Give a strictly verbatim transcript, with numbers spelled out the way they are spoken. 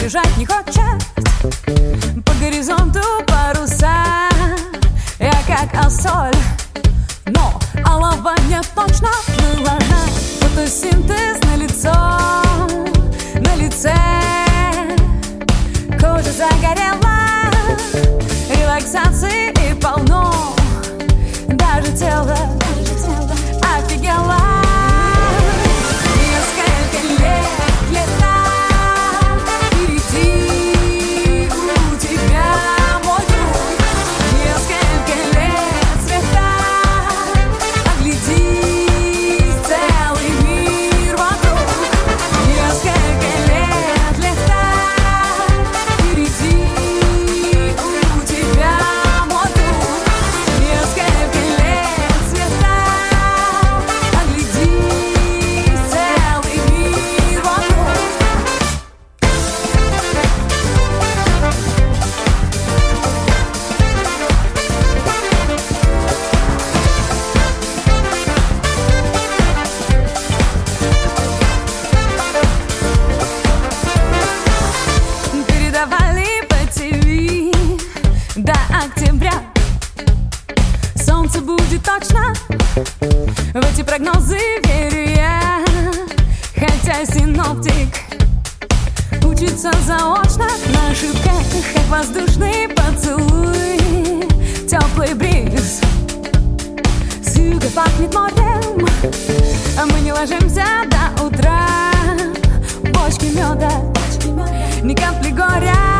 бежать не хочет. По горизонту паруса, я как осоль, но алова мне точно была. Фотосинтез на лицо, на лице кожа загорела, релаксации и полно, даже тело офигело. Несколько лет, лета впереди у тебя, мой друг. Несколько лет света, оглядись, целый мир вокруг. Несколько лет, лета впереди у тебя, мой друг. Несколько лет света, оглядись, целый мир вокруг. Передавали по ТВ до октября. Солнце будет точно, в эти прогнозы верю я. Хотя синоптик учится заочно на ошибках, как воздушный поцелуй, теплый бриз, с юга пахнет морем, а мы не ложимся до утра. Бочки меда, ни капли горя.